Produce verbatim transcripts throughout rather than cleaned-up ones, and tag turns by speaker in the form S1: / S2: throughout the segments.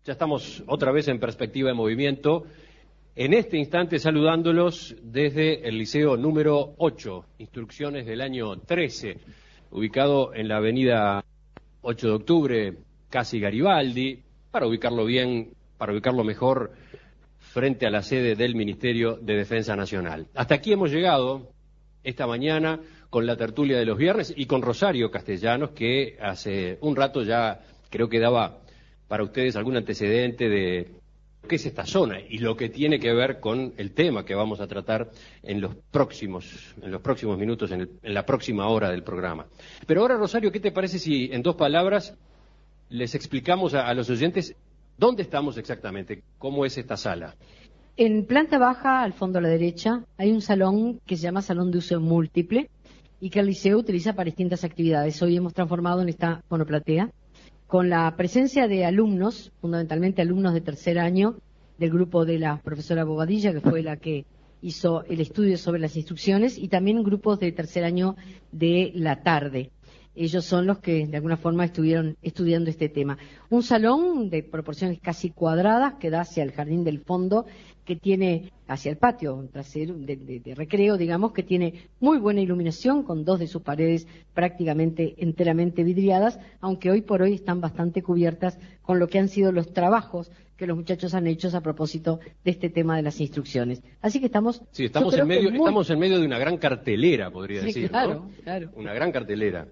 S1: Ya estamos otra vez en Perspectiva de Movimiento, en este instante saludándolos desde el Liceo número ocho, Instrucciones del año trece, ubicado en la avenida ocho de octubre, casi Garibaldi, para ubicarlo bien, para ubicarlo mejor, frente a la sede del Ministerio de Defensa Nacional. Hasta aquí hemos llegado esta mañana con la tertulia de los viernes y con Rosario Castellanos, que hace un rato ya creo que daba para ustedes algún antecedente de qué es esta zona y lo que tiene que ver con el tema que vamos a tratar en los próximos, en los próximos minutos, en, el, en la próxima hora del programa. Pero ahora, Rosario, ¿qué te parece si en dos palabras les explicamos a, a los oyentes dónde estamos exactamente, cómo es esta sala?
S2: En planta baja, al fondo a la derecha, hay un salón que se llama Salón de Uso Múltiple y que el liceo utiliza para distintas actividades. Hoy hemos transformado en esta monoplatea, con la presencia de alumnos, fundamentalmente alumnos de tercer año, del grupo de la profesora Bobadilla, que fue la que hizo el estudio sobre las instrucciones, y también grupos de tercer año de la tarde. Ellos son los que de alguna forma estuvieron estudiando este tema. Un salón de proporciones casi cuadradas que da hacia el jardín del fondo, que tiene hacia el patio trasero de, de, de recreo, digamos, que tiene muy buena iluminación, con dos de sus paredes prácticamente enteramente vidriadas, aunque hoy por hoy están bastante cubiertas con lo que han sido los trabajos que los muchachos han hecho a propósito de este tema de las instrucciones. Así que estamos...
S1: Sí, estamos, en medio, muy... estamos en medio de una gran cartelera, podría
S2: sí,
S1: decir,
S2: claro,
S1: ¿no?
S2: Claro.
S1: Una gran cartelera,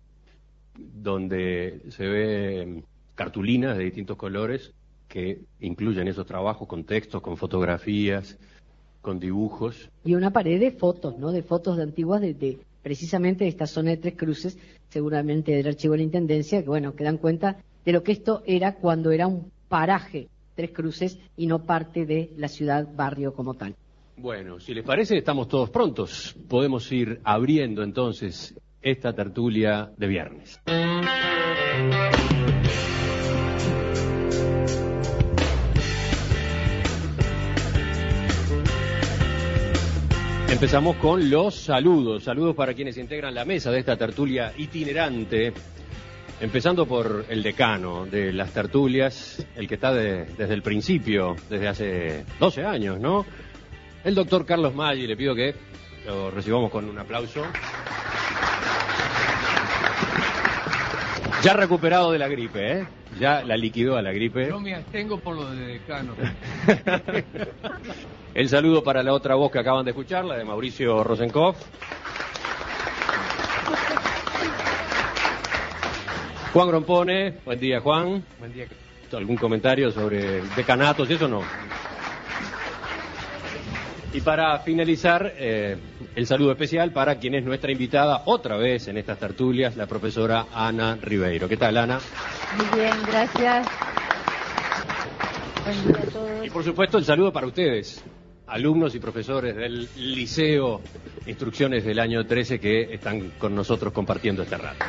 S1: donde se ve cartulinas de distintos colores que incluyen esos trabajos con textos, con fotografías, con dibujos.
S2: Y una pared de fotos, ¿no? De fotos de antiguas de, de precisamente de esta zona de Tres Cruces, seguramente del archivo de la Intendencia, que bueno, que dan cuenta de lo que esto era cuando era un paraje, Tres Cruces, y no parte de la ciudad, barrio como tal.
S1: Bueno, si les parece, estamos todos prontos. Podemos ir abriendo entonces esta tertulia de viernes. Empezamos con los saludos. Saludos para quienes integran la mesa de esta tertulia itinerante. Empezando por el decano de las tertulias, el que está de, desde el principio, desde hace doce años, ¿no? El doctor Carlos Maggi. Le pido que lo recibamos con un aplauso. Ya recuperado de la gripe, ¿eh? Ya la liquidó a la gripe.
S3: Yo me abstengo por lo de decano.
S1: El saludo para la otra voz que acaban de escuchar, la de Mauricio Rosenkopf. Juan Grompone, buen día, Juan.
S3: Buen día.
S1: ¿Algún comentario sobre decanatos y eso no? Y para finalizar, eh, el saludo especial para quien es nuestra invitada otra vez en estas tertulias, la profesora Ana Ribeiro. ¿Qué tal, Ana?
S4: Muy bien, gracias. Buen día a todos.
S1: Y por supuesto el saludo para ustedes, alumnos y profesores del Liceo Instrucciones del año trece, que están con nosotros compartiendo este rato.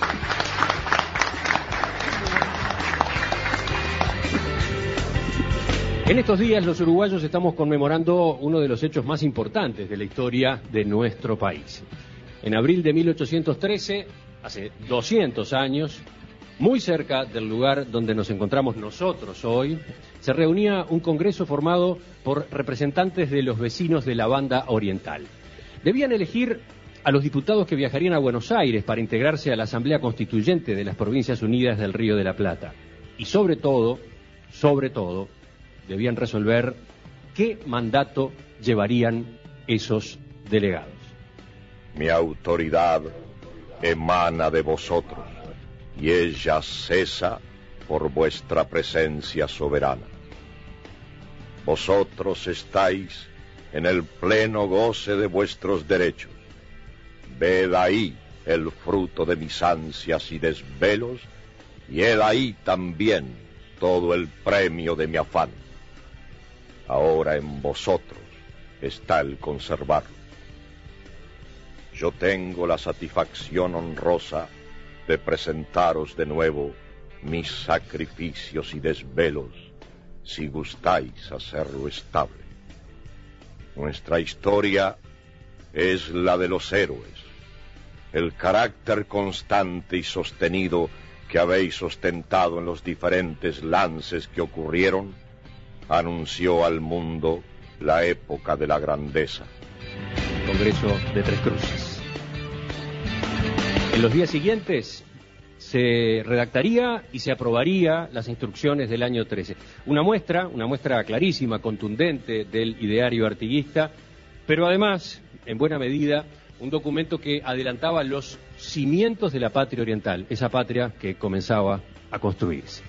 S1: En estos días los uruguayos estamos conmemorando uno de los hechos más importantes de la historia de nuestro país. En abril de mil ochocientos trece, hace doscientos años, muy cerca del lugar donde nos encontramos nosotros hoy, se reunía un congreso formado por representantes de los vecinos de la Banda Oriental. Debían elegir a los diputados que viajarían a Buenos Aires para integrarse a la Asamblea Constituyente de las Provincias Unidas del Río de la Plata. Y sobre todo, sobre todo, debían resolver qué mandato llevarían esos delegados.
S5: Mi autoridad emana de vosotros, y ella cesa por vuestra presencia soberana. Vosotros estáis en el pleno goce de vuestros derechos. Ved ahí el fruto de mis ansias y desvelos, y he ahí también todo el premio de mi afán. Ahora en vosotros está el conservarlo. Yo tengo la satisfacción honrosa de presentaros de nuevo mis sacrificios y desvelos, si gustáis hacerlo estable. Nuestra historia es la de los héroes, el carácter constante y sostenido que habéis ostentado en los diferentes lances que ocurrieron, anunció al mundo la época de la grandeza.
S1: Congreso de Tres Cruces. En los días siguientes se redactaría y se aprobaría las instrucciones del año trece. Una muestra, una muestra clarísima, contundente del ideario artiguista, pero además, en buena medida, un documento que adelantaba los cimientos de la patria oriental, esa patria que comenzaba a construirse.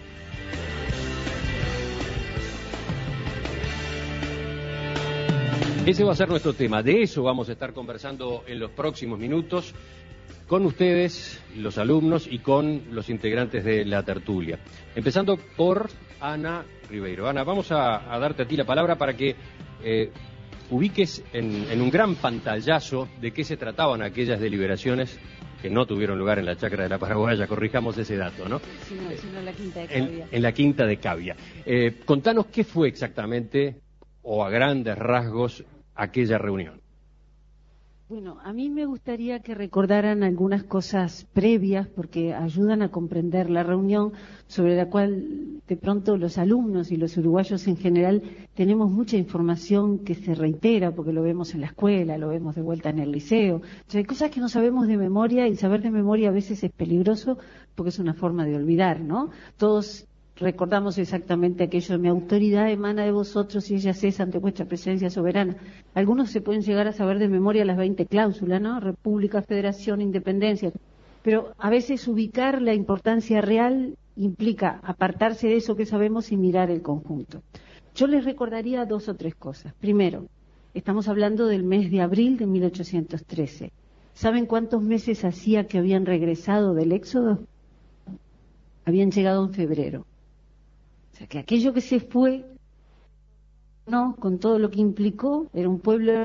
S1: Ese va a ser nuestro tema, de eso vamos a estar conversando en los próximos minutos con ustedes, los alumnos, y con los integrantes de la tertulia. Empezando por Ana Ribeiro. Ana, vamos a, a darte a ti la palabra para que eh, ubiques en, en un gran pantallazo de qué se trataban aquellas deliberaciones que no tuvieron lugar en la Chacra de la Paraguaya, corrijamos ese dato, ¿no?
S4: Sí, no, sino en la Quinta de Cavia.
S1: En, en la Quinta de Cavia. Eh, contanos qué fue exactamente, o a grandes rasgos, aquella reunión.
S4: Bueno, a mí me gustaría que recordaran algunas cosas previas porque ayudan a comprender la reunión, sobre la cual de pronto los alumnos y los uruguayos en general tenemos mucha información que se reitera porque lo vemos en la escuela, lo vemos de vuelta en el liceo. Entonces, hay cosas que no sabemos de memoria, y saber de memoria a veces es peligroso porque es una forma de olvidar, ¿no? Todos recordamos exactamente aquello: mi autoridad emana de vosotros y ella cesa ante vuestra presencia soberana. Algunos se pueden llegar a saber de memoria las veinte cláusulas, ¿no? República, federación, independencia. Pero a veces ubicar la importancia real implica apartarse de eso que sabemos y mirar el conjunto. Yo les recordaría dos o tres cosas. Primero, estamos hablando del mes de abril de mil ochocientos trece. ¿Saben cuántos meses hacía que habían regresado del éxodo? Habían llegado en febrero. O sea, que aquello que se fue, no, con todo lo que implicó, era un pueblo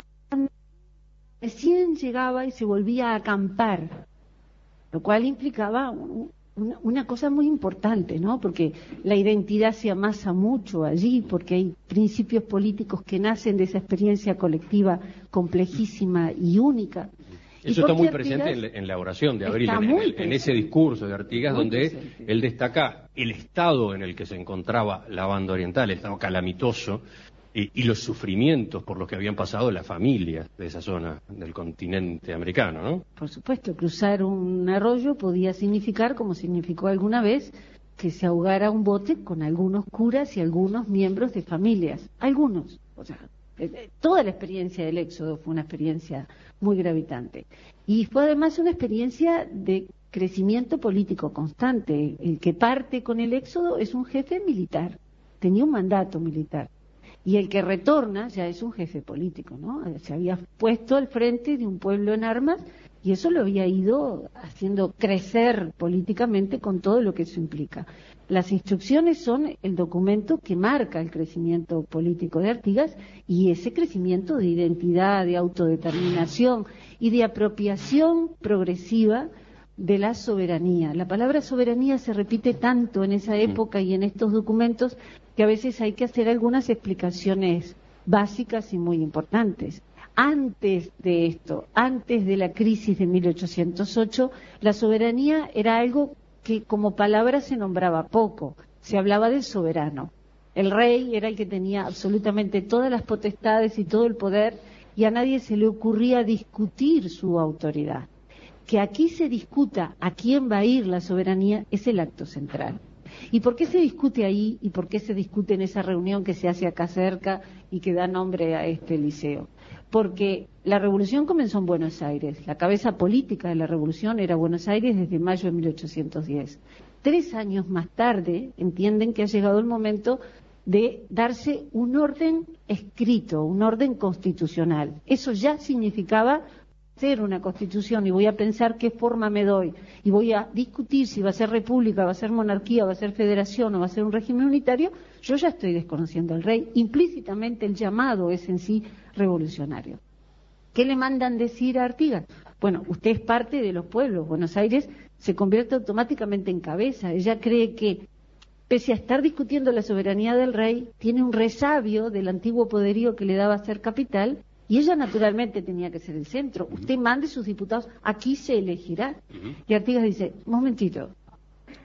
S4: recién llegaba y se volvía a acampar, lo cual implicaba un, una, una cosa muy importante, ¿no? Porque la identidad se amasa mucho allí, porque hay principios políticos que nacen de esa experiencia colectiva complejísima y única.
S1: Eso está muy presente en, en la oración de Abril, en, en, en ese discurso de Artigas, muy donde presente. Él destaca el estado en el que se encontraba la banda oriental, el estado calamitoso, y, y los sufrimientos por los que habían pasado las familias de esa zona del continente americano, ¿no?
S4: Por supuesto, cruzar un arroyo podía significar, como significó alguna vez, que se ahogara un bote con algunos curas y algunos miembros de familias. Algunos, o sea, toda la experiencia del éxodo fue una experiencia muy gravitante. Y fue además una experiencia de crecimiento político constante. El que parte con el éxodo es un jefe militar, tenía un mandato militar. Y el que retorna ya es un jefe político, ¿no? Se había puesto al frente de un pueblo en armas y eso lo había ido haciendo crecer políticamente con todo lo que eso implica. Las instrucciones son el documento que marca el crecimiento político de Artigas, y ese crecimiento de identidad, de autodeterminación y de apropiación progresiva de la soberanía. La palabra soberanía se repite tanto en esa época y en estos documentos que a veces hay que hacer algunas explicaciones básicas y muy importantes. Antes de esto, antes de la crisis de mil ochocientos ocho, la soberanía era algo que como palabra se nombraba poco. Se hablaba del soberano. El rey era el que tenía absolutamente todas las potestades y todo el poder, y a nadie se le ocurría discutir su autoridad. Que aquí se discuta a quién va a ir la soberanía es el acto central. ¿Y por qué se discute ahí y por qué se discute en esa reunión que se hace acá cerca y que da nombre a este liceo? Porque la revolución comenzó en Buenos Aires. La cabeza política de la revolución era Buenos Aires desde mayo de mil ochocientos diez. Tres años más tarde entienden que ha llegado el momento de darse un orden escrito, un orden constitucional. Eso ya significaba hacer una constitución, y voy a pensar qué forma me doy, y voy a discutir si va a ser república, va a ser monarquía, va a ser federación o va a ser un régimen unitario. Yo ya estoy desconociendo al rey. Implícitamente el llamado es en sí revolucionario. ¿Qué le mandan decir a Artigas? Bueno, usted es parte de los pueblos. Buenos Aires se convierte automáticamente en cabeza. Ella cree que, pese a estar discutiendo la soberanía del rey, tiene un resabio del antiguo poderío que le daba ser capital, y ella naturalmente tenía que ser el centro. Usted mande sus diputados, aquí se elegirá. Y Artigas dice, momentito,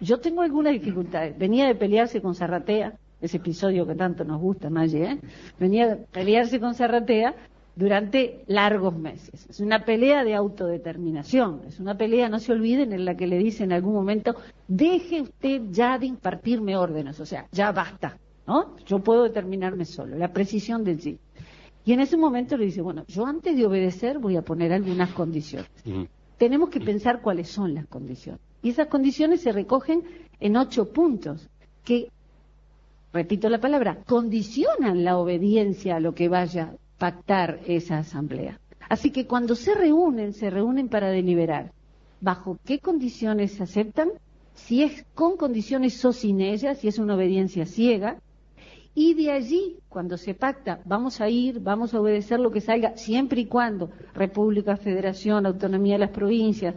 S4: Yo tengo algunas dificultades. Venía de pelearse con Zarratea, ese episodio que tanto nos gusta, Maggi, ¿eh? Venía de pelearse con Zarratea durante largos meses. Es una pelea de autodeterminación, es una pelea, no se olviden, en la que le dice en algún momento, deje usted ya de impartirme órdenes, o sea, ya basta, ¿no? Yo puedo determinarme solo, la precisión del sí. Y en ese momento le dice, bueno, yo antes de obedecer voy a poner algunas condiciones. Uh-huh. Tenemos que pensar cuáles son las condiciones. Y esas condiciones se recogen en ocho puntos, que, repito la palabra, condicionan la obediencia a lo que vaya pactar esa asamblea. Así que cuando se reúnen, se reúnen para deliberar. ¿Bajo qué condiciones se aceptan? Si es con condiciones o sin ellas, si es una obediencia ciega. Y de allí, cuando se pacta, vamos a ir, vamos a obedecer lo que salga, siempre y cuando República, Federación, Autonomía de las Provincias,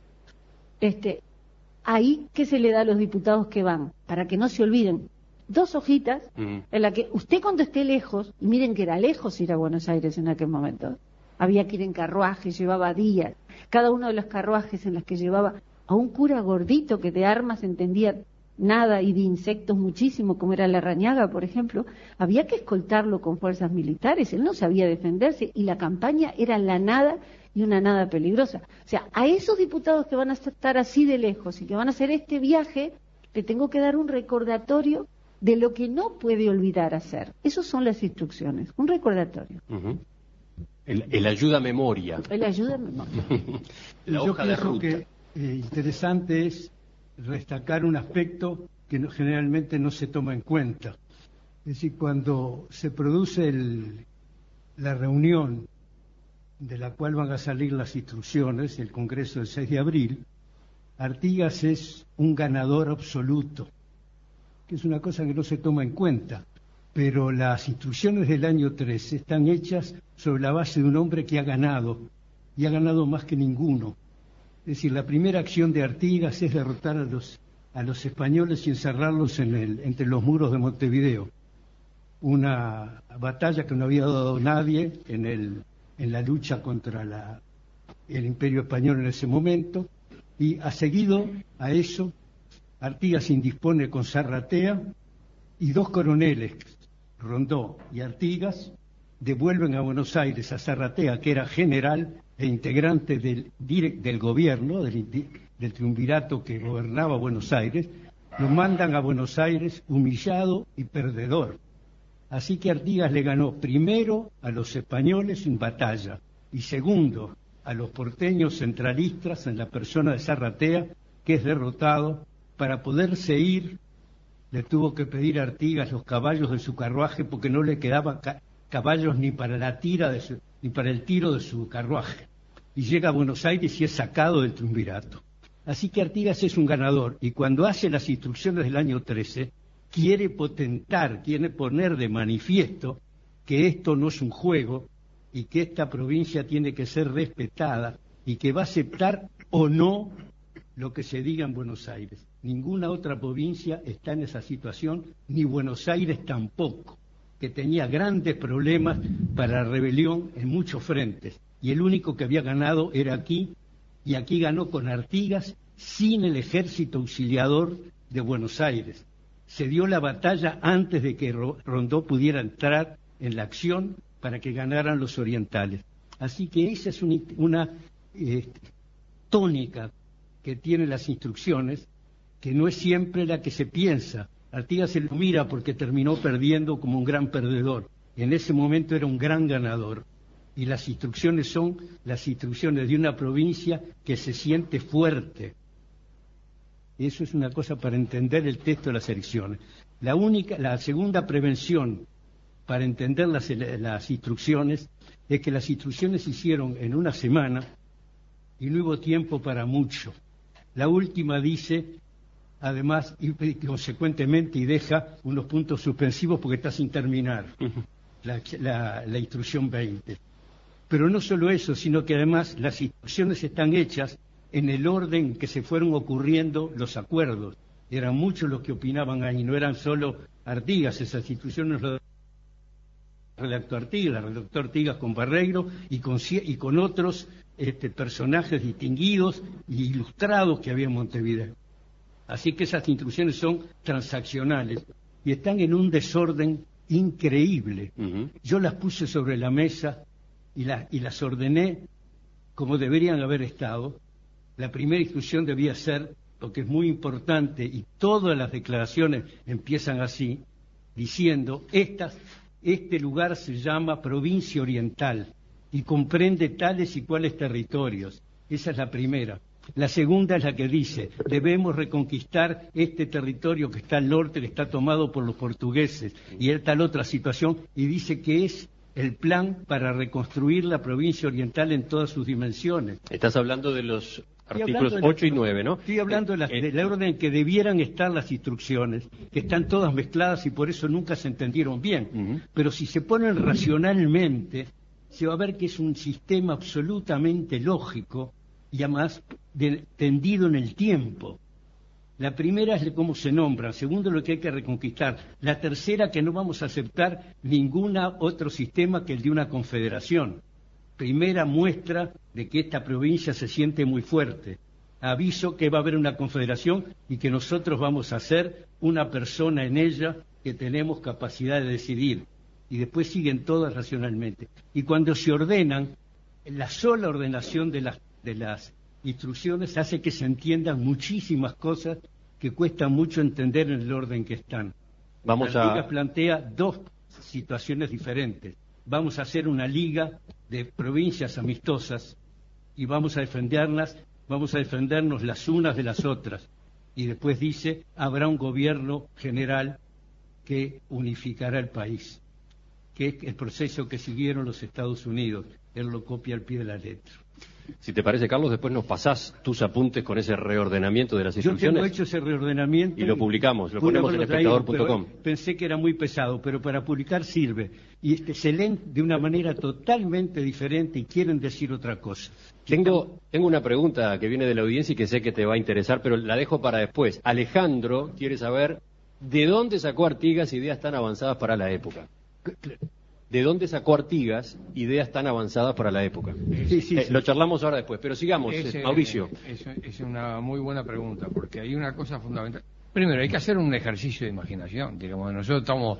S4: este, ahí, ¿qué se le da a los diputados que van? Para que no se olviden. Dos hojitas uh-huh. en la que usted cuando esté lejos, y miren que era lejos ir a Buenos Aires en aquel momento, había que ir en carruaje, llevaba días, cada uno de los carruajes en los que llevaba a un cura gordito que de armas entendía nada y de insectos muchísimo, como era Larrañaga, por ejemplo, había que escoltarlo con fuerzas militares, él no sabía defenderse y la campaña era la nada y una nada peligrosa. O sea, a esos diputados que van a estar así de lejos y que van a hacer este viaje, le tengo que dar un recordatorio de lo que no puede olvidar hacer. Esas son las instrucciones, un recordatorio.
S1: Uh-huh. El, el ayuda a memoria.
S4: El ayuda a memoria.
S6: La Yo creo que eh, interesante es destacar un aspecto que no, generalmente no se toma en cuenta. Es decir, cuando se produce el, la reunión de la cual van a salir las instrucciones, el Congreso del seis de abril, Artigas es un ganador absoluto, que es una cosa que no se toma en cuenta, pero las instrucciones del año trece están hechas sobre la base de un hombre que ha ganado, y ha ganado más que ninguno. Es decir, la primera acción de Artigas es derrotar a los, a los españoles y encerrarlos en el, entre los muros de Montevideo. Una batalla que no había dado nadie en, el, en la lucha contra la, el Imperio Español en ese momento, y ha seguido a eso. Artigas se indispone con Zarratea y dos coroneles, Rondó y Artigas, devuelven a Buenos Aires a Zarratea, que era general e integrante del, del gobierno, del, del triunvirato que gobernaba Buenos Aires, lo mandan a Buenos Aires humillado y perdedor. Así que Artigas le ganó primero a los españoles en batalla y segundo a los porteños centralistas en la persona de Zarratea, que es derrotado. Para poderse ir, le tuvo que pedir a Artigas los caballos de su carruaje porque no le quedaban ca caballos ni para la tira de su, ni para el tiro de su carruaje. Y llega a Buenos Aires y es sacado del triunvirato. Así que Artigas es un ganador, y cuando hace las instrucciones del año trece, quiere potentar, quiere poner de manifiesto que esto no es un juego y que esta provincia tiene que ser respetada y que va a aceptar o no lo que se diga en Buenos Aires. Ninguna otra provincia está en esa situación, ni Buenos Aires tampoco, que tenía grandes problemas para la rebelión en muchos frentes, y el único que había ganado era aquí, y aquí ganó con Artigas sin el ejército auxiliador de Buenos Aires. Se dio la batalla antes de que Rondó pudiera entrar en la acción para que ganaran los orientales. Así que esa es una, una eh, tónica que tienen las instrucciones, que no es siempre la que se piensa. Artigas se lo mira porque terminó perdiendo como un gran perdedor. En ese momento era un gran ganador. Y las instrucciones son las instrucciones de una provincia que se siente fuerte. Eso es una cosa para entender el texto de las elecciones. La única, la segunda prevención para entender las, las instrucciones es que las instrucciones se hicieron en una semana y no hubo tiempo para mucho. La última dice, además, y, y consecuentemente, y deja unos puntos suspensivos porque está sin terminar, la, la, la instrucción veinte. Pero no solo eso, sino que además las instrucciones están hechas en el orden que se fueron ocurriendo los acuerdos. Eran muchos los que opinaban ahí, no eran solo Artigas, esas instrucciones las redactó Artigas, las redactó Artigas con Barreiro y con, y con otros este, personajes distinguidos e ilustrados que había en Montevideo. Así que esas instrucciones son transaccionales y están en un desorden increíble. Uh-huh. Yo las puse sobre la mesa y, la, y las ordené como deberían haber estado. La primera instrucción debía ser, porque es muy importante, y todas las declaraciones empiezan así, diciendo, estas, este lugar se llama Provincia Oriental y comprende tales y cuales territorios. Esa es la primera. La segunda es la que dice, debemos reconquistar este territorio que está al norte, que está tomado por los portugueses, y esta tal otra situación, y dice que es el plan para reconstruir la provincia oriental en todas sus dimensiones.
S1: Estás hablando de los artículos ocho y nueve, ¿no?
S6: Estoy hablando de la,
S1: eh,
S6: de la orden en que debieran estar las instrucciones, que están todas mezcladas y por eso nunca se entendieron bien. Uh-huh. Pero si se ponen racionalmente, se va a ver que es un sistema absolutamente lógico y además de, tendido en el tiempo. La primera es de cómo se nombran, segundo lo que hay que reconquistar, la tercera que no vamos a aceptar ningún otro sistema que el de una confederación. Primera muestra de que esta provincia se siente muy fuerte. Aviso que va a haber una confederación y que nosotros vamos a ser una persona en ella que tenemos capacidad de decidir. Y después siguen todas racionalmente. Y cuando se ordenan, la sola ordenación de las de las instrucciones hace que se entiendan muchísimas cosas que cuesta mucho entender en el orden que están.
S1: Vamos
S6: la
S1: a...
S6: liga plantea dos situaciones diferentes. Vamos a hacer una liga de provincias amistosas y vamos a defenderlas, vamos a defendernos las unas de las otras. Y después dice, habrá un gobierno general que unificará el país, que es el proceso que siguieron los Estados Unidos. Él lo copia al pie de la letra.
S1: Si te parece, Carlos, después nos pasás tus apuntes con ese reordenamiento de las instrucciones.
S6: Yo tengo hecho ese reordenamiento.
S1: Y lo publicamos, lo ponemos en espectador punto com.
S6: Pensé que era muy pesado, pero para publicar sirve. Y este, se leen de una manera totalmente diferente y quieren decir otra cosa.
S1: Tengo, tengo una pregunta que viene de la audiencia y que sé que te va a interesar, pero la dejo para después. Alejandro quiere saber de dónde sacó Artigas ideas tan avanzadas para la época. ¿De dónde sacó Artigas ideas tan avanzadas para la época?
S6: Sí, sí,
S1: eh,
S6: sí.
S1: Lo charlamos ahora después, pero sigamos,
S3: es,
S1: eh, Mauricio.
S3: Es, es una muy buena pregunta, porque hay una cosa fundamental. Primero, hay que hacer un ejercicio de imaginación. Digamos, nosotros estamos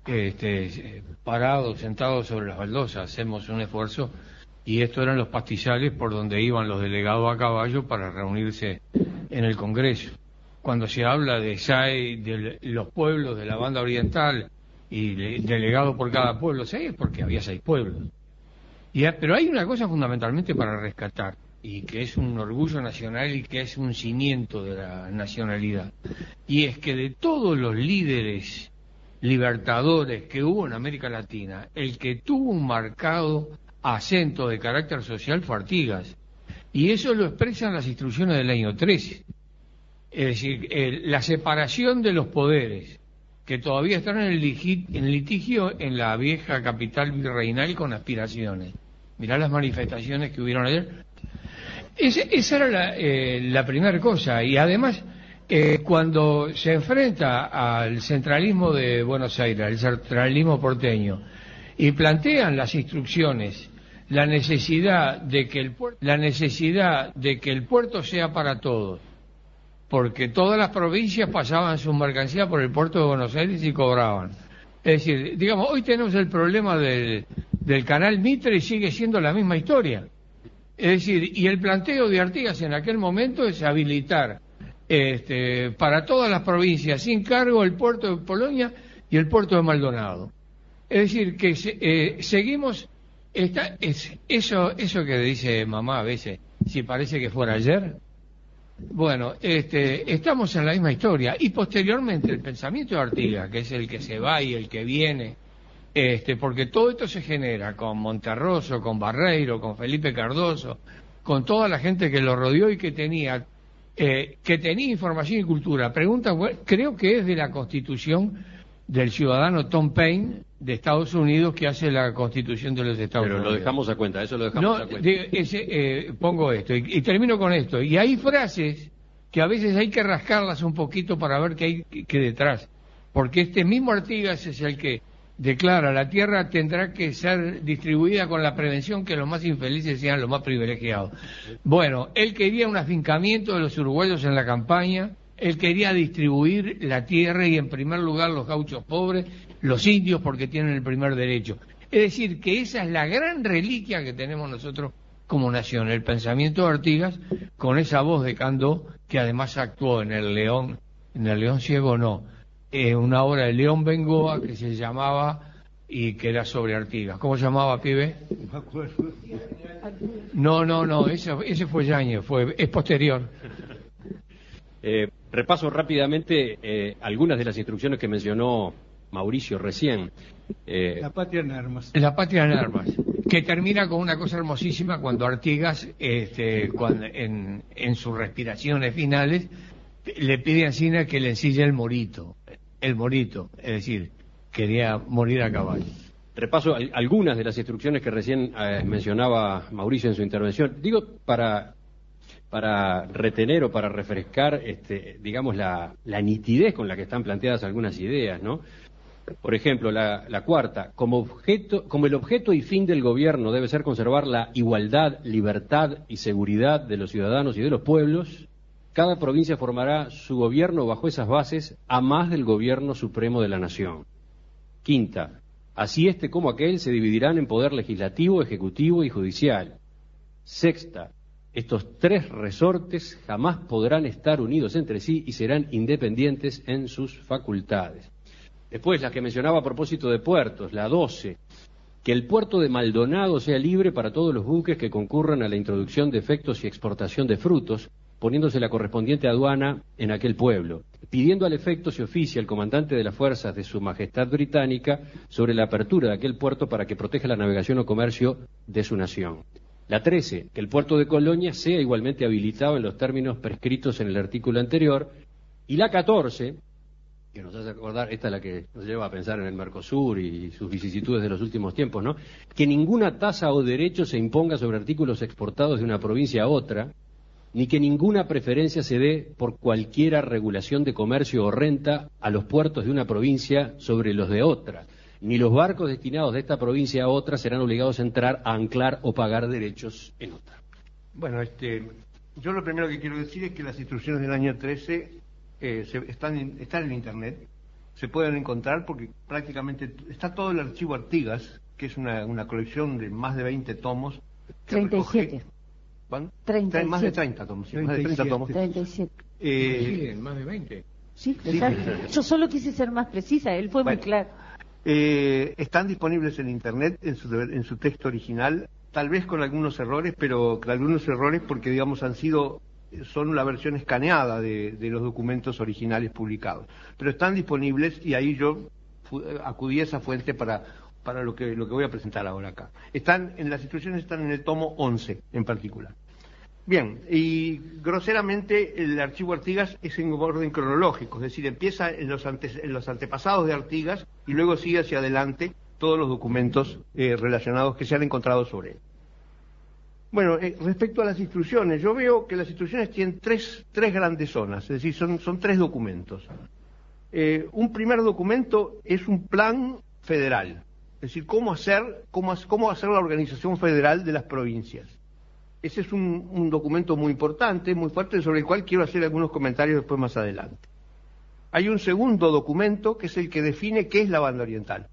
S3: este, parados, sentados sobre las baldosas, hacemos un esfuerzo, y estos eran los pastizales por donde iban los delegados a caballo para reunirse en el Congreso. Cuando se habla de S A E, de los pueblos de la banda oriental, y delegado por cada pueblo, seis, porque había seis pueblos. Y, pero hay una cosa fundamentalmente para rescatar, y que es un orgullo nacional y que es un cimiento de la nacionalidad, y es que de todos los líderes libertadores que hubo en América Latina, el que tuvo un marcado acento de carácter social fue Artigas, y eso lo expresan las instrucciones del año trece. Es decir, el, la separación de los poderes, que todavía están en el, ligi, en el litigio en la vieja capital virreinal con aspiraciones. Mirá las manifestaciones que hubieron ayer. Ese, esa era la, eh, la primera cosa. Y además, eh, cuando se enfrenta al centralismo de Buenos Aires, al centralismo porteño, y plantean las instrucciones, la necesidad de que el puerto, la necesidad de que el puerto sea para todos, porque todas las provincias pasaban sus mercancías por el puerto de Buenos Aires y cobraban. Es decir, digamos, hoy tenemos el problema del, del canal Mitre y sigue siendo la misma historia. Es decir, y el planteo de Artigas en aquel momento es habilitar este, para todas las provincias sin cargo el puerto de Polonia y el puerto de Maldonado. Es decir, que eh, seguimos, esta, es, eso, eso que dice mamá a veces, si parece que fuera ayer. Bueno, este, estamos en la misma historia, y posteriormente el pensamiento de Artigas, que es el que se va y el que viene, este, porque todo esto se genera con Monterroso, con Barreiro, con Felipe Cardoso, con toda la gente que lo rodeó y que tenía, eh, que tenía información y cultura. Pregunta, creo que es de la Constitución del ciudadano Tom Paine de Estados Unidos, que hace la Constitución de los Estados
S1: Pero
S3: Unidos.
S1: Pero lo dejamos a cuenta, eso lo dejamos
S3: no,
S1: a cuenta.
S3: De, ese, eh, pongo esto y, y termino con esto. Y hay frases que a veces hay que rascarlas un poquito para ver qué hay que, que detrás. Porque este mismo Artigas es el que declara: la tierra tendrá que ser distribuida con la prevención que los más infelices sean los más privilegiados. Bueno, él quería un afincamiento de los uruguayos en la campaña, Él quería distribuir la tierra y en primer lugar los gauchos pobres, los indios porque tienen el primer derecho. Es decir, que esa es la gran reliquia que tenemos nosotros como nación, el pensamiento de Artigas, con esa voz de Candó, que además actuó en el León, en el León Ciego no, eh, una obra de León Bengoa que se llamaba, y que era sobre Artigas. ¿Cómo se llamaba, pibe?
S6: No me acuerdo.
S3: No, no, no, ese, ese fue Yáñez, fue, es posterior.
S1: Eh, repaso rápidamente eh, algunas de las instrucciones que mencionó Mauricio recién. Eh,
S6: La patria en armas.
S3: La patria en armas, que termina con una cosa hermosísima cuando Artigas, este, cuando, en, en sus respiraciones finales, le pide a Encina que le ensille el morito, el morito, es decir, quería morir a caballo.
S1: Repaso al, algunas de las instrucciones que recién eh, mencionaba Mauricio en su intervención. Digo, para, para retener o para refrescar, este, digamos, la, la nitidez con la que están planteadas algunas ideas, ¿no? Por ejemplo, la, la cuarta, como objeto, como el objeto y fin del gobierno debe ser conservar la igualdad, libertad y seguridad de los ciudadanos y de los pueblos, cada provincia formará su gobierno bajo esas bases, a más del gobierno supremo de la nación. Quinta, así este como aquel se dividirán en poder legislativo, ejecutivo y judicial. Sexta, estos tres resortes jamás podrán estar unidos entre sí y serán independientes en sus facultades. Después, la que mencionaba a propósito de puertos, la doce, que el puerto de Maldonado sea libre para todos los buques que concurran a la introducción de efectos y exportación de frutos, poniéndose la correspondiente aduana en aquel pueblo, pidiendo al efecto se oficia el comandante de las fuerzas de Su Majestad Británica sobre la apertura de aquel puerto para que proteja la navegación o comercio de su nación. La trece, que el puerto de Colonia sea igualmente habilitado en los términos prescritos en el artículo anterior. Y la catorce, que nos hace acordar, esta es la que nos lleva a pensar en el Mercosur y sus vicisitudes de los últimos tiempos, ¿no? Que ninguna tasa o derecho se imponga sobre artículos exportados de una provincia a otra, ni que ninguna preferencia se dé por cualquiera regulación de comercio o renta a los puertos de una provincia sobre los de otra, ni los barcos destinados de esta provincia a otra serán obligados a entrar, a anclar o pagar derechos en otra.
S7: Bueno, este, yo lo primero que quiero decir es que las instrucciones del año trece eh, se, están, en, están en Internet, se pueden encontrar porque prácticamente está todo el archivo Artigas, que es una, una colección de más de veinte tomos.
S4: treinta y siete.
S7: Recoge, ¿Cuán?
S4: treinta y siete.
S7: Más de treinta tomos, sí, más de treinta tomos.
S4: treinta y siete.
S7: Eh,
S3: Sí, más de veinte.
S4: Sí,
S7: Sí.
S4: exacto. Yo solo quise ser más precisa, él fue
S7: Bueno.
S4: muy claro.
S7: Eh, están disponibles en Internet, en su, en su texto original, tal vez con algunos errores, pero con algunos errores porque, digamos, han sido, son la versión escaneada de, de los documentos originales publicados. Pero están disponibles y ahí yo fu- acudí a esa fuente para, para lo que, lo que voy a presentar ahora acá. Están, en las instrucciones están en el tomo once en particular. Bien, y groseramente el archivo Artigas es en orden cronológico, es decir, empieza en los, antes, en los antepasados de Artigas y luego sigue hacia adelante todos los documentos eh, relacionados que se han encontrado sobre él. Bueno, eh, respecto a las instrucciones, yo veo que las instrucciones tienen tres, tres grandes zonas, es decir, son, son tres documentos. Eh, un primer documento es un plan federal, es decir, cómo hacer, cómo, cómo hacer la organización federal de las provincias. Ese es un, un documento muy importante, muy fuerte, sobre el cual quiero hacer algunos comentarios después más adelante. Hay un segundo documento que es el que define qué es la banda oriental.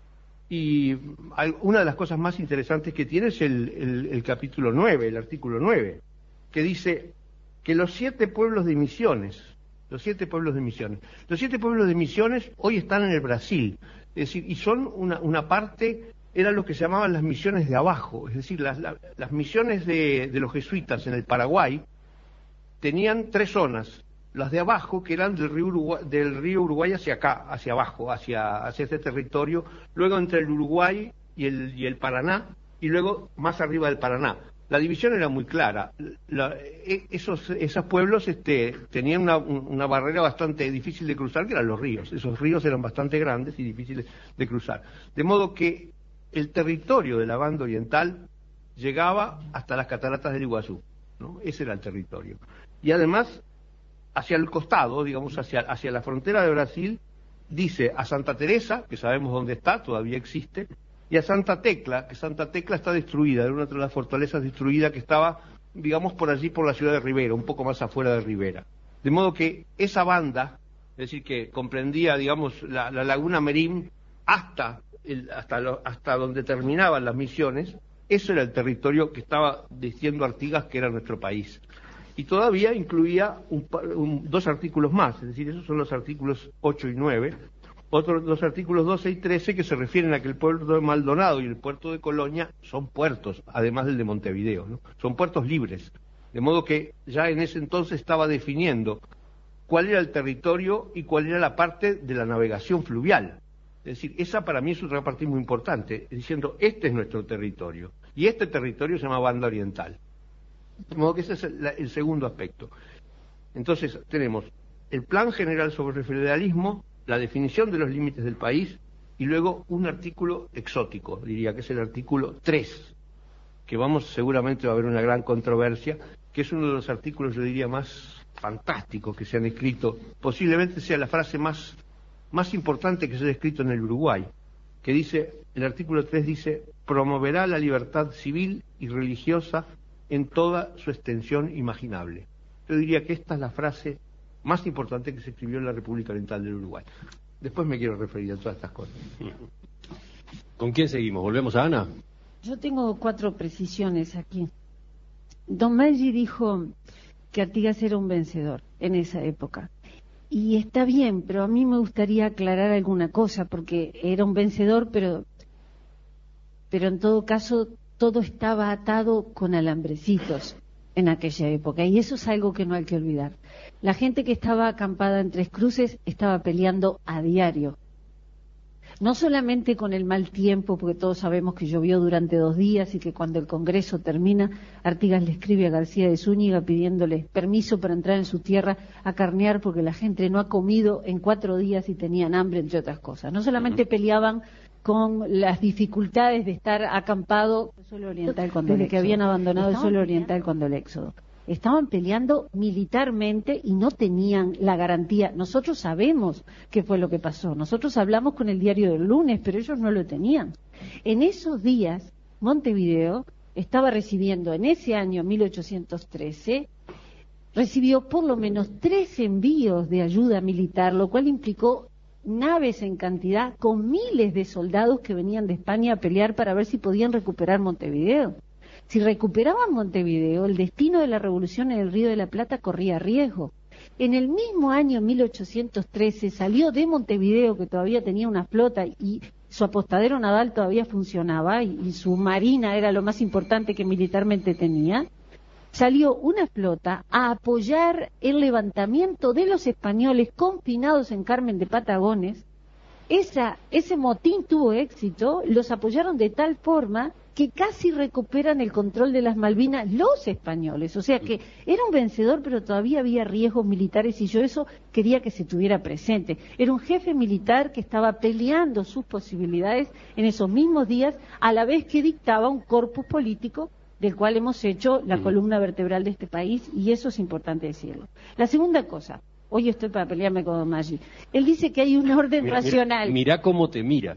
S7: Y hay, una de las cosas más interesantes que tiene es el, el, el capítulo nueve, el artículo nueve, que dice que los siete pueblos de Misiones, los siete pueblos de Misiones, los siete pueblos de Misiones hoy están en el Brasil, es decir, y son una, una parte... eran lo que se llamaban las misiones de abajo, es decir, las, las, las misiones de, de los jesuitas en el Paraguay tenían tres zonas, las de abajo, que eran del río Uruguay, del río Uruguay hacia acá, hacia abajo, hacia, hacia este territorio, luego entre el Uruguay y el, y el Paraná, y luego más arriba del Paraná. La división era muy clara. La, esos, esos pueblos este, tenían una, una barrera bastante difícil de cruzar, que eran los ríos. Esos ríos eran bastante grandes y difíciles de cruzar. De modo que el territorio de la banda oriental llegaba hasta las cataratas del Iguazú, ¿no? Ese era el territorio. Y además, hacia el costado, digamos, hacia, hacia la frontera de Brasil, dice a Santa Teresa, que sabemos dónde está, todavía existe, y a Santa Tecla, que Santa Tecla está destruida, era una de las fortalezas destruidas que estaba, digamos, por allí, por la ciudad de Rivera, un poco más afuera de Rivera. De modo que esa banda, es decir, que comprendía, digamos, la, la laguna Merín hasta, el, hasta, lo, hasta donde terminaban las Misiones, eso era el territorio que estaba diciendo Artigas que era nuestro país. Y todavía incluía un, un, dos artículos más, es decir, esos son los artículos ocho y nueve, otros dos artículos doce y trece que se refieren a que el puerto de Maldonado y el puerto de Colonia son puertos, además del de Montevideo, ¿no? Son puertos libres. De modo que ya en ese entonces estaba definiendo cuál era el territorio y cuál era la parte de la navegación fluvial. Es decir, esa para mí es otra parte muy importante, diciendo, este es nuestro territorio, y este territorio se llama Banda Oriental. De modo que ese es el, el segundo aspecto. Entonces, tenemos el plan general sobre el federalismo, la definición de los límites del país, y luego un artículo exótico, diría que es el artículo tres, que vamos, seguramente va a haber una gran controversia, que es uno de los artículos, yo diría, más fantásticos que se han escrito, posiblemente sea la frase más, más importante que se ha escrito en el Uruguay, que dice, el artículo tres dice, promoverá la libertad civil y religiosa en toda su extensión imaginable. Yo diría que esta es la frase más importante que se escribió en la República Oriental del Uruguay. Después me quiero referir a todas estas cosas.
S1: ¿Con quién seguimos? ¿Volvemos a Ana?
S4: Yo tengo cuatro precisiones aquí. Don Maggi dijo que Artigas era un vencedor en esa época. Y está bien, pero a mí me gustaría aclarar alguna cosa, porque era un vencedor, pero, pero en todo caso todo estaba atado con alambrecitos en aquella época, y eso es algo que no hay que olvidar. La gente que estaba acampada en Tres Cruces estaba peleando a diario. No solamente con el mal tiempo, porque todos sabemos que llovió durante dos días y que cuando el Congreso termina, Artigas le escribe a García de Zúñiga pidiéndole permiso para entrar en su tierra a carnear porque la gente no ha comido en cuatro días y tenían hambre, entre otras cosas. No solamente peleaban con las dificultades de estar acampado el suelo oriental cuando el, que habían abandonado el suelo oriental cuando el éxodo. Estaban peleando militarmente y no tenían la garantía. Nosotros sabemos qué fue lo que pasó. Nosotros hablamos con el diario del lunes, pero ellos no lo tenían. En esos días, Montevideo estaba recibiendo, en ese año mil ochocientos trece, recibió por lo menos tres envíos de ayuda militar, lo cual implicó naves en cantidad con miles de soldados que venían de España a pelear para ver si podían recuperar Montevideo. Si recuperaban Montevideo, el destino de la revolución en el Río de la Plata corría riesgo. En el mismo año mil ochocientos trece salió de Montevideo, que todavía tenía una flota y su apostadero naval todavía funcionaba y, y su marina era lo más importante que militarmente tenía, salió una flota a apoyar el levantamiento de los españoles confinados en Carmen de Patagones. Esa, ese motín tuvo éxito, los apoyaron de tal forma que casi recuperan el control de las Malvinas los españoles. O sea que era un vencedor, pero todavía había riesgos militares y yo eso quería que se tuviera presente. Era un jefe militar que estaba peleando sus posibilidades en esos mismos días, a la vez que dictaba un corpus político del cual hemos hecho la columna vertebral de este país, y eso es importante decirlo. La segunda cosa, hoy estoy para pelearme con Don Maggi, él dice que hay un orden
S1: mira,
S4: racional.
S1: Mira, mira cómo te mira.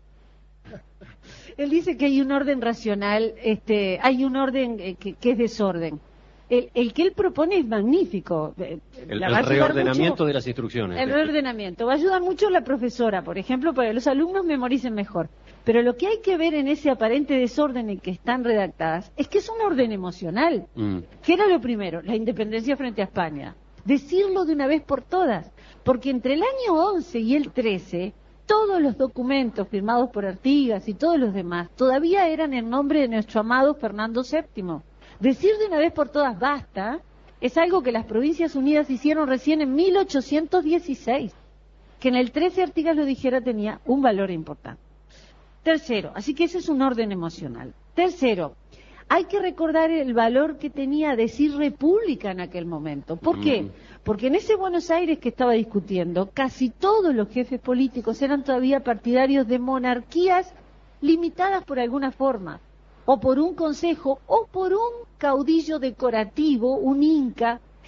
S4: Él dice que hay un orden racional, este, hay un orden eh, que, que es desorden. El, el que él propone es magnífico.
S1: El, el reordenamiento mucho, de las instrucciones.
S4: El reordenamiento. Va a ayudar mucho la profesora, por ejemplo, para que los alumnos memoricen mejor. Pero lo que hay que ver en ese aparente desorden en que están redactadas es que es un orden emocional. Mm. ¿Qué era lo primero? La independencia frente a España. Decirlo de una vez por todas. Porque entre el año once y el trece... todos los documentos firmados por Artigas y todos los demás todavía eran en nombre de nuestro amado Fernando séptimo. Decir de una vez por todas basta es algo que las Provincias Unidas hicieron recién en mil ochocientos dieciséis. Que en el trece Artigas lo dijera tenía un valor importante. Tercero, así que ese es un orden emocional. Tercero, hay que recordar el valor que tenía decir república en aquel momento. ¿Por qué? Porque en ese Buenos Aires que estaba discutiendo, casi todos los jefes políticos eran todavía partidarios de monarquías limitadas por alguna forma, o por un consejo, o por un caudillo decorativo, un inca.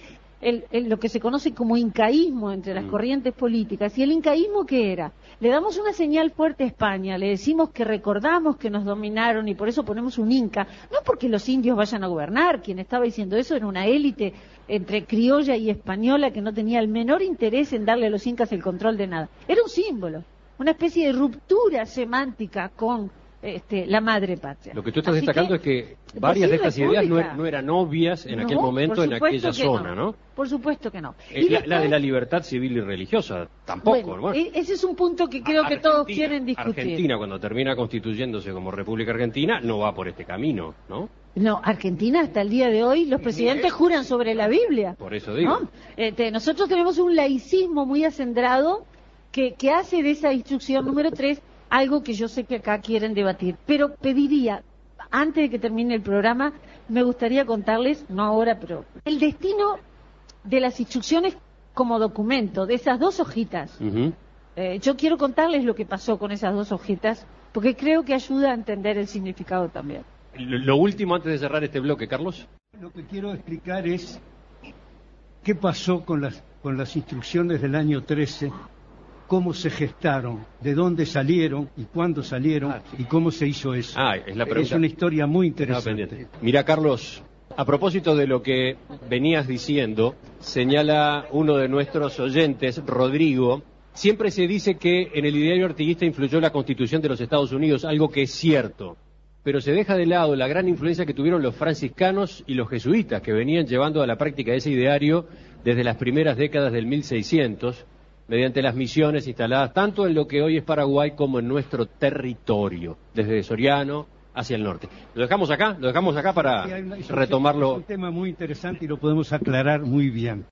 S4: el, el, lo que se conoce como incaísmo entre las
S1: Mm.
S4: corrientes políticas. ¿Y el incaísmo qué era? Le damos una señal fuerte a España, le decimos que recordamos que nos dominaron y por eso ponemos un inca, no porque los indios vayan a gobernar, quien estaba diciendo eso era una élite entre criolla y española que no tenía el menor interés en darle a los incas el control de nada. Era un símbolo, una especie de ruptura semántica con este, la madre patria.
S1: Lo que tú estás
S4: Así
S1: destacando
S4: que,
S1: es que
S4: pues
S1: varias
S4: sí,
S1: de estas ideas no,
S4: república.
S1: er- no eran obvias en
S4: No,
S1: aquel momento,
S4: por
S1: en
S4: supuesto
S1: aquella
S4: que
S1: zona, ¿no?
S4: Por supuesto que no.
S1: Eh,
S4: Y
S1: la,
S4: después-
S1: la de la libertad civil y religiosa, tampoco.
S4: bueno,
S1: Bueno,
S4: e- ese es un punto que creo que
S1: Argentina-
S4: todos quieren discutir.
S1: Argentina, cuando termina constituyéndose como República Argentina, no va por este camino, ¿no?
S4: No, Argentina hasta el día de hoy los presidentes juran sobre la Biblia.
S1: Por eso digo.
S4: ¿No? Este, nosotros tenemos un laicismo muy acendrado que, que hace de esa instrucción número tres algo que yo sé que acá quieren debatir. Pero pediría, antes de que termine el programa, me gustaría contarles, no ahora, pero el destino de las instrucciones como documento, de esas dos hojitas.
S1: Ujú.
S4: Eh, yo quiero contarles lo que pasó con esas dos hojitas, porque creo que ayuda a entender el significado también.
S1: Lo, lo último antes de cerrar este bloque, Carlos.
S6: Lo que quiero explicar es qué pasó con las, con las instrucciones del año trece, cómo se gestaron, de dónde salieron y cuándo salieron
S1: Ah, sí.
S6: y cómo se hizo eso.
S1: Ah, es la pregunta.
S6: Es una historia muy
S1: Estaba
S6: interesante.
S1: pendiente. Mira, Carlos, a propósito de lo que venías diciendo, señala uno de nuestros oyentes, Rodrigo, siempre se dice que en el ideario artiguista influyó la Constitución de los Estados Unidos, algo que es cierto, pero se deja de lado la gran influencia que tuvieron los franciscanos y los jesuitas, que venían llevando a la práctica ese ideario desde las primeras décadas del mil seiscientos, mediante las misiones instaladas tanto en lo que hoy es Paraguay como en nuestro territorio, desde Soriano hacia el norte. ¿Lo dejamos acá? ¿Lo dejamos acá para
S6: Sí, hay una- es un-
S1: retomarlo?
S6: Es un tema muy interesante y lo podemos aclarar muy bien.